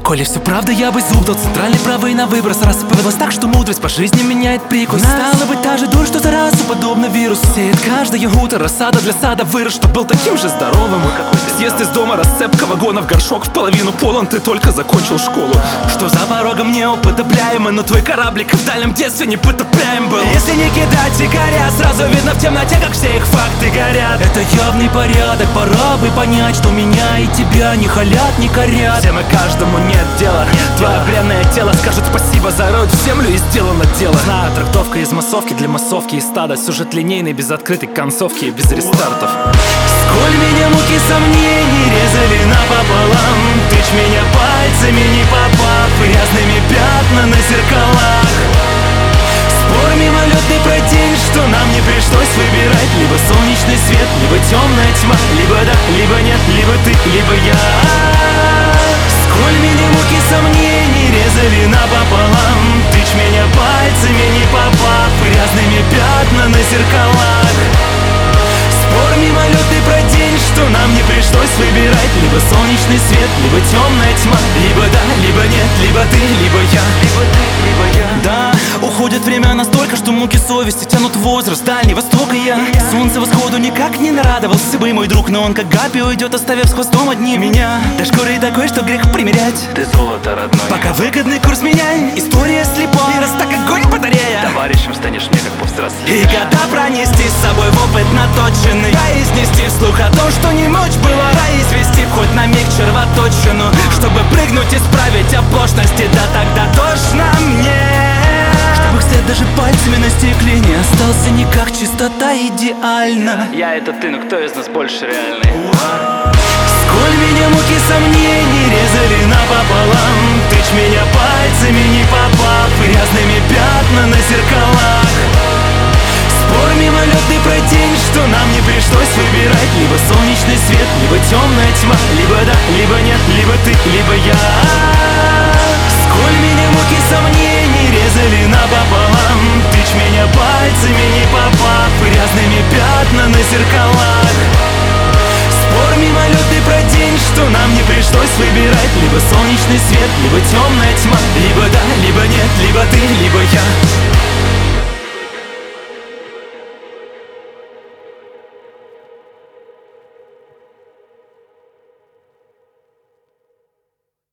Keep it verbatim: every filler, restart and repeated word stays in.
Коли все правда, я бы зуб дал центральный правый на выброс. Рассыпалась так, что мудрость по жизни меняет прикус. Стала быть та же дурь, что заразу, подобно вирус. Сеет каждое утро рассада для сада вырос, чтоб был таким же здоровым. Съезд из дома, расцепка вагона в горшок. В половину полон, ты только закончил школу. Что за порогом неупотребляемо, но твой кораблик в дальнем детстве непотопляем был. Если не кидать якоря, сразу видно в темноте, как все их факты горят. Это явный порядок, пора бы понять, что меня и тебя не халят, не корят. Всем и каждому нет дела, твое бренное тело скажет спасибо, зароют в землю и сделано дело. Знаю, трактовка из массовки для массовки и стада. Сюжет линейный, без открытой концовки и без рестартов. Сколь меня муки сомнений резали напополам. Тычь меня пальцами, не попав, грязными пятна на зеркалах. Спор мимолетный про день, что нам не пришлось выбирать. Либо солнечный свет, либо темная тьма. Либо да, либо нет, либо ты, либо я. Сколь меня муки сомнений резали напополам. Тычь меня пальцами, не попав, грязными пятна на зеркалах. Спор мимолетный про день, что нам не пришлось выбирать. Либо солнечный свет, либо темная тьма. Либо да, либо нет, либо ты, либо я. Либо ты, либо я. Да, уходит время настолько, что муки совести тянут возраст Дальний Восток и я. Солнце восходу никак не нарадовался бы мой друг, но он как гапи уйдет, оставив с хвостом одни меня. Да шкурой такой, что грех примерять. Ты золото родной. Пока выгодный курс меняй, история слепая. Раз так огонь батарея. Товарищем станешь мне, как повзрослее. И когда пронести с собой в опыт наточенный, а изнести вслух о том, что не мочь было рай извести, хоть на миг червоточину, чтобы прыгнуть и исправить оплошности. Да тогда тошно мне, чтобы их след даже пальцами на стекле не остался никак, чистота идеальна. Я это ты, но кто из нас больше реальный? Сколь меня муки сомнений резали напополам. Тычь меня пальцами, не попав, грязными пятна на зеркалах. Спор мимолетный про день, что нам не пришлось выбирать. Либо солнечный свет, либо темная тьма. Либо да, либо нет, либо ты, либо я. Сколь меня муки сомнений резали напополам. Тычь меня пальцами, не попав, грязными пятна на зеркалах. Спор мимолетный про день, что нам не пришлось выбирать. Либо солнечный свет, либо темная тьма. Либо да, либо нет, либо ты, либо я.